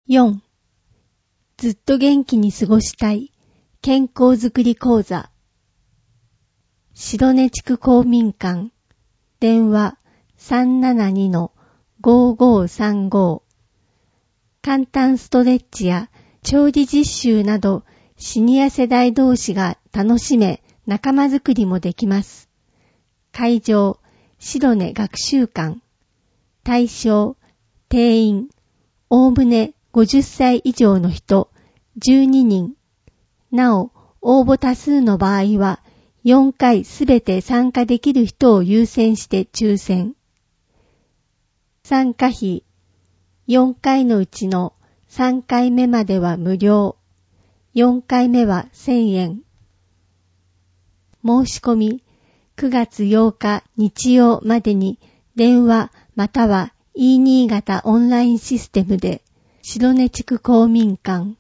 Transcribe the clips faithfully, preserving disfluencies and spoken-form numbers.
よん. ずっと元気に過ごしたい健康づくり講座。白根地区公民館電話 さんななにのごーごーさんご。簡単ストレッチや調理実習などシニア世代同士が楽しめ仲間づくりもできます。会場白根学習館。対象定員おおむねごじゅっさい以上の人じゅうににん。なお応募多数の場合はよんかいすべて参加できる人を優先して抽選。参加費よんかいのうちのさんかいめまでは無料。よんかいめはせんえん。申し込みくがつようか日曜までに電話または e 新潟オンラインシステムで白根地区公民館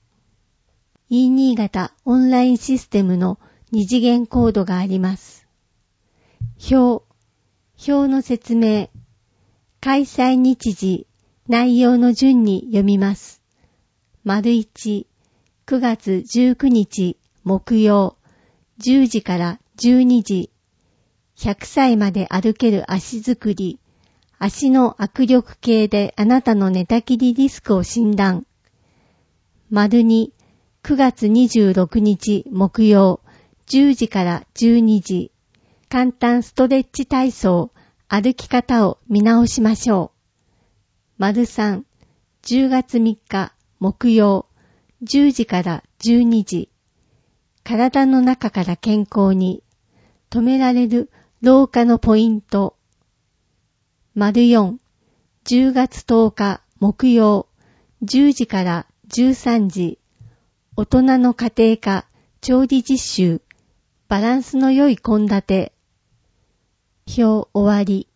e 新潟オンラインシステムの二次元コードがあります。表表の説明開催日時内容の順に読みます。丸いち、くがつじゅうくにち木曜じゅうじからじゅうにじ、ひゃくさいまで歩ける足づくり、足の握力計であなたの寝たきりリスクを診断。丸に、くがつにじゅうろくにち木曜じゅうじからじゅうにじ、簡単ストレッチ体操、歩き方を見直しましょう。丸さん、じゅうがつみっか木曜じゅうじからじゅうにじ、体の中から健康に止められる老化のポイント。丸よん、じゅうがつとおか木曜じゅうじからじゅうさんじ、大人の家庭科調理実習、バランスの良い献立。表終わり。